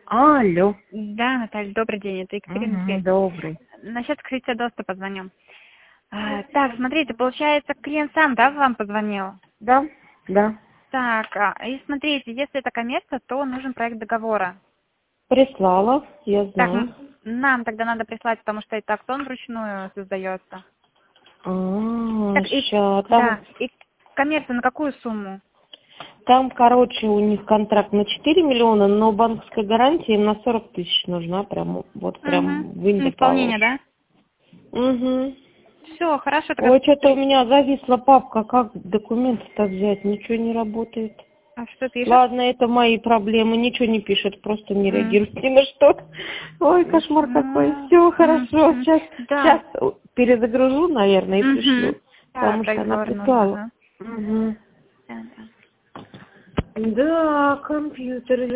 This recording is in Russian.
Алло. Да, Наталья, добрый день, это Екатерина. Добрый. Насчет открытия доступа звоню. Так, смотрите, получается, клиент сам, да, вам позвонил? Да, да. Так, и смотрите, если это коммерция, то нужен проект договора. Прислала, я Так, знаю. нам тогда надо прислать, потому что это акт, он вручную создается. Так, Сейчас. да, и коммерция на какую сумму? Там, короче, у них контракт на 4 миллиона, но банковская гарантия им на 40 тысяч нужна, прям, вот прям в На исполнение, да? Угу. Все, хорошо. Тогда... Ой, что-то у меня зависла папка, как документы-то взять, ничего не работает. А что пишет? Ладно, это мои проблемы, ничего не пишет, просто не реагирует ни на что. Ой, кошмар какой. Все, хорошо, сейчас перезагружу, наверное, и пришлю. Потому что она прислала. Да, да. Да, компьютер.